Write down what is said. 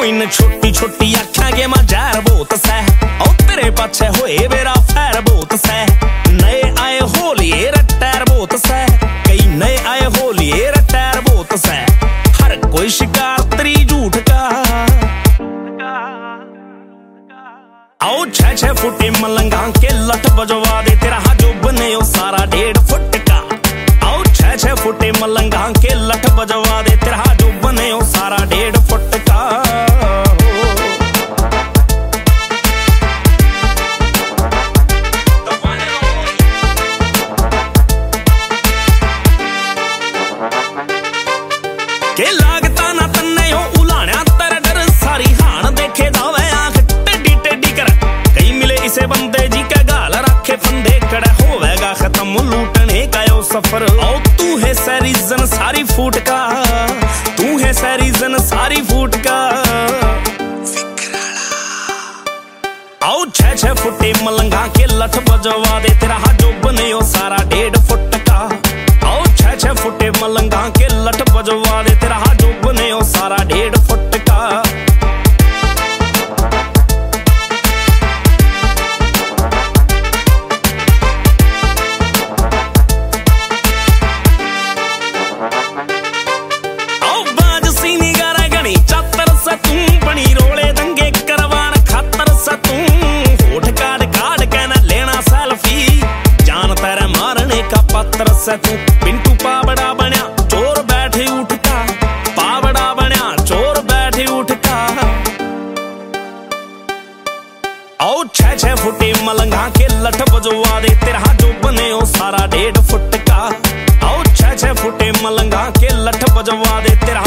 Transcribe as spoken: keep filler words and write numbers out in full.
इन छोटी छोटी आख्या के मैं जहर बहुत सह ओ तेरे पाछे होए मेरा फैर बहुत सह नए आए होलिए रटैर बहुत सह कई नए आए होलिए रटैर बहुत सह हर कोई शिकार तेरी झूठ का आओ छह छह फुटे मलंगा के लठ बजवा दे तेरा जो बने ओ सारा डेढ़ फुट का आओ छह छह फुटे मलंगा के लठ बजवा दे तेरा जो बने ओ सारा डेढ़ फुट का के लागता ना तन्ने हो उलाण्या तेरा डर सारी हाण देखे दावे आंख टेडी टेडी कर कई मिले इसे बंदे जी के गाल रखे फंदे कड़े होवेगा खत्म लूटने का यो सफर ओ तू है सैरीजन सारी फूट का तू है सैरीजन सारी फूट का आओ छह छह फुटे मलंगा के लठ बजवा दे तेरा जो बने ओ सारा डेढ़ फुट का आओ छह छह फुटे मलंगा के लठ बजवा दे तेरा जो बने ओ सारा डेढ़ फुट का आओ बाज सीनी गारा गणी चातर से तू बनी रोले दंगे करवान खातर से तू होठ काट काट के ना लेना सेल्फी जान तेरे मारने का पत्थर से तू पिंटू पावड़ा बन्या चोर बैठे उठका पावड़ा बन्या चोर बैठे उठका आओ छह छह फुटे मलंगा के लठ बजवा दे तेरा जो बने ओ सारा डेढ़ फुट का आओ छह छह फुटे मलंगा के लठ बजवा दे तेरा